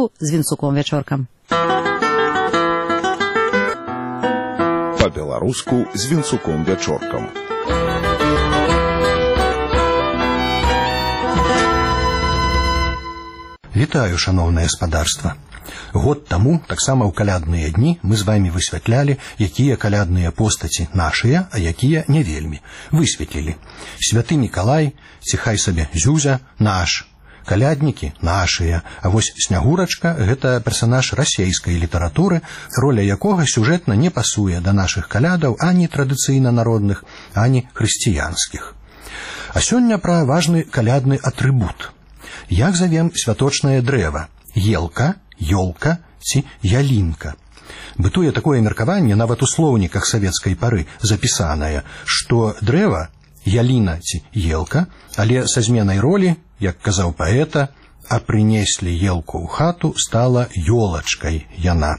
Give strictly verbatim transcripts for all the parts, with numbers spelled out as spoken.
па-беларуску з Вінцуком Вячоркам. Па-беларуску з Вінцуком Вячоркам. Вітаю, шановнае спадарства. Год таму, таксама ў калядныя дні, мы з вамі высвятлялі, якія калядныя постаці нашыя, а якія не вельмі. Высветлілі. Святы Мікалай, ці хай сабе Зюзя, наш. Каляднікі нашыя, а вось Снягурачка – гэта персанаж расейскай літаратуры, роля якога сюжэтна не пасуе да нашых калядаў ані традыцыйна народных, ані хрысціянскіх. А сёння пра важны калядны атрыбут. Як завем святочнае дрэва? Елка, ёлка ці ялінка. Бытуе такое меркаванне нават у слоўніках савецкай пары запісанае, што дрэва, яліна ці елка, але са зменай ролі, як казаў паэта, а прынеслі елку ў хату, стала ёлачкай яна.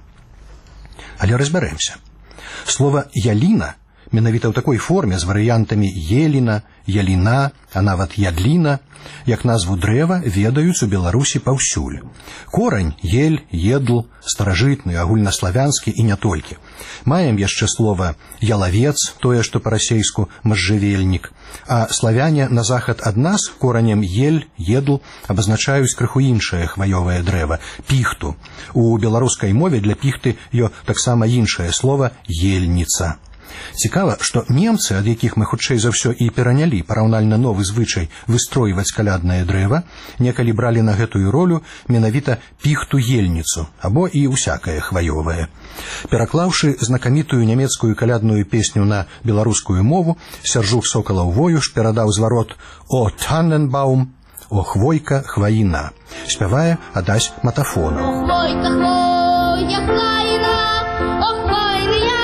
Але разбярэмся. Слова яліна менавіта ў такой форме з варыянтамі еліна, яліна, а нават ядліна, як назву дрэва ведаюць у Беларусі паўсюль. Корань ель, едл, старажытны, агульнаславянскі і не толькі. Маем яшчэ слова ялавец, тое, што па-расейску можжевельнік, а славяне на захад ад нас коранем ель, едл абазначаюць крыху іншае хваёвае дрэва – піхту. У беларускай мове для піхты ё таксама іншае слова ельніца. Цікава, што немцы, ад якіх мы хутчэй за ўсё і перанялі параўнальна новы звычай выстройваць каляднае дрэва, некалі бралі на гэтую ролю менавіта піхту-ельніцу, або і ўсякае хваёвае. Пераклаўшы знакамітую нямецкую калядную песню на беларускую мову, Сяржук Сокалаў-Воюш перадаў зварот «О Танненбаум», «О хвойка, хваіна», спявае Адась Матафонаў. Хвойка, хвоя, хваіна, о хвайная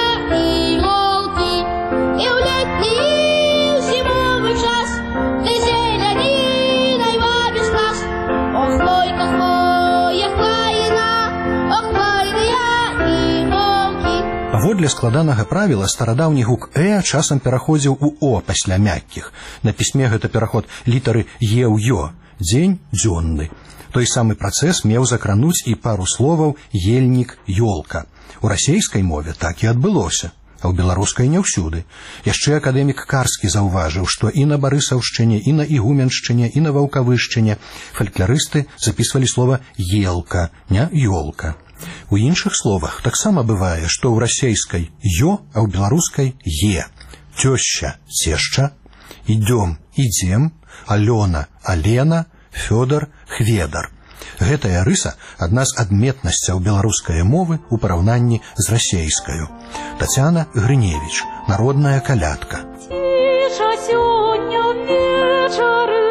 іголки, і ў летні, і ў зімовы час ты зелянінай вабіш нас. О хвойка, хвоя, хваіна, о хвайная іголки. Паводле складанага правіла старадаўні гук «э» часам пераходзіў у «о» пасля мяккіх. На пісьме гэта пераход літары «е» ў «ё», дзень дзённы. Той самы працэс меў закрануць і пару словаў «ельнік», «ёлка». У расейскай мове так і адбылося, а ў беларускай не ўсюды. Яшчэ акадэмік Карскі заўважыў, што і на барысаўшчыне, і на ігуменшчыне, і на ваўкавышчыне фалькларысты запісвалі слова «елка», не «ёлка». У іншых словах таксама бывае, што ў расейскай «ё», а ў беларускай «е». Цёшча – цешча, ідём – ідзем, Алёна – Алена, Фёдор – Хведар. Гэтая рыса – адна з адметнасцяў беларускай мовы ў параўнанні з расейскаю. Тацяна Грыневіч, народная калядка. Ціша сёння вечары,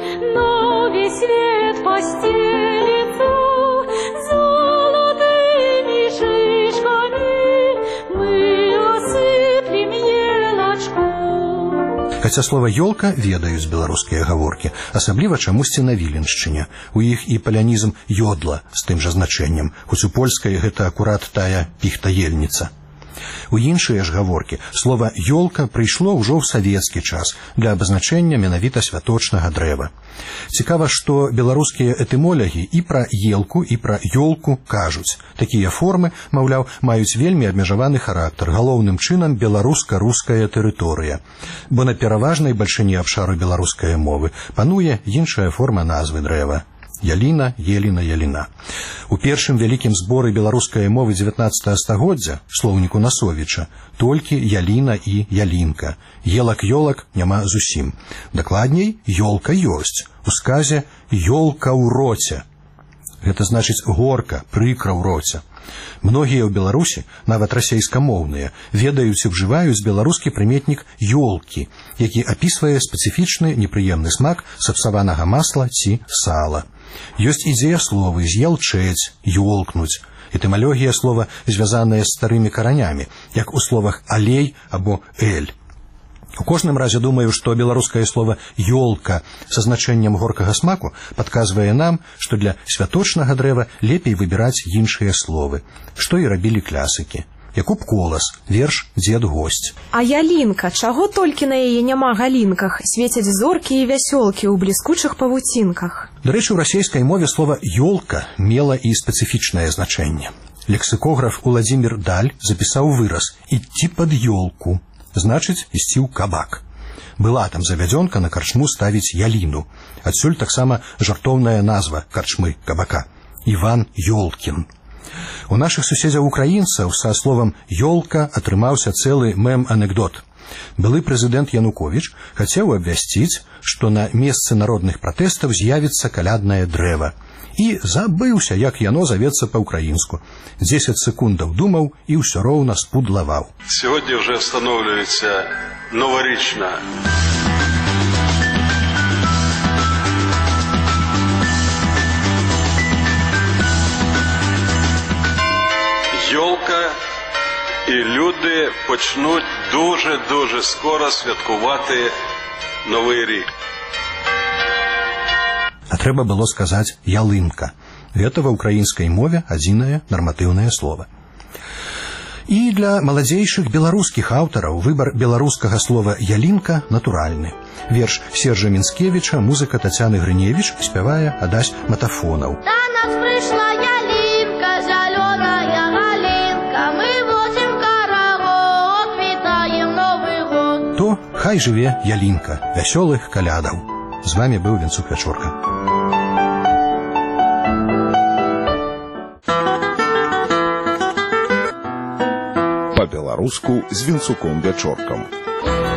нові свет пасцеліцца, золотымі шишкамі мы асыплем елачку. Хаця слова «ёлка» ведаюць беларускія гаворкі, асабліва чамусьці на Віленшчыне. У іх і палянізм «ёдла» з тым жа значэннем, хоць у польскай гэта акурат тая піхта-ельніца. У іншыя ж гаворкі слова «ёлка» прыйшло ўжо ў савецкі час для абазначэння менавіта святочнага дрэва. Цікава, што беларускія этымолягі і пра елку, і пра ёлку кажуць. Такія формы, маўляў, маюць вельмі абмежаваны характар, галоўным чынам беларуска-руская тэрыторыя. Бо на пераважнай бальшыні абшару беларускай мовы пануе іншая форма назвы дрэва. Яліна, еліна, яліна. У першым вялікім зборы беларускай мовы дзевятнаццатага стагоддзя, слоўніку Насовіча, толькі яліна і ялінка. Елак-ёлак няма зусім. Дакладней, ёлка ёсць. У сказе «ёлка ў роце». Гэта значыць горка, прыкра ў роце. Многія ў Беларусі, нават расейскамоўныя, ведаюць і ўжываюць беларускі прыметнік «ёлкі», які апісвае спецыфічны непрыемны смак сапсаванага масла ці сала. Ёсць і дзеясловы «з'ялчэць», «ёлкнуць». Этымалогія слова звязаная з старымі каранямі, як у словах «алей» або «эль». У кожным разе думаю, што беларускае слово «ёлка» са значэннем горкага смаку падказвае нам, што для святочнага дрэва лепей выбіраць іншыя словы, што і рабілі клясыкі. Якуб Колас, верш «Дзед-госць». А ялінка, чаго толькі на яе няма галінках, свецяць зоркі і вясёлкі ў бліскучых павуцінках. Дарэчы, у расійскай мове слова «ёлка» мела і спецыфічнае значэнне. Лексікограф Уладзімір Даль запісаў выраз «ідці пад ёлку», значыць ісці ў кабак. Была там завядзёнка на карчму ставіць яліну. Адсюль таксама жартоўная назва карчмы кабака – Іван Ёлкін. У нашых суседзяў украінцаў са словам «ёлка» атрымаўся цэлы мем-анекдот. Былы прэзідэнт Януковіч хацеў абвясціць, што на месцы народных пратэстаў з'явіцца каляднае дрэва. І забыўся, як яно завецца па-ўкраінску. дзесяць секундаў думаў і ўсё роўна спудлаваў. Сьогодні вже встановлюється новорічна ёлка, і люди почнуть дуже-дуже скоро святкувати Новий рік. А трэба было сказаць «ялынка». Гэта ва ўкраінскай мове адзінае нарматыўнае слова. І для маладзейшых беларускіх аўтараў выбар беларускага слова «ялінка» натуральны. Верш Сержа Мінскевіча, музыка Тацяны Грыневіч спявае Адась Матафонаў. До нас пришла ялинка, зеленая галинка, мы возим караул, витаем Новый год. То хай жыве ялінка, вясёлых калядаў. З вами быў Венцук Вячорка. По-беларуску з Венцуком Вячоркам.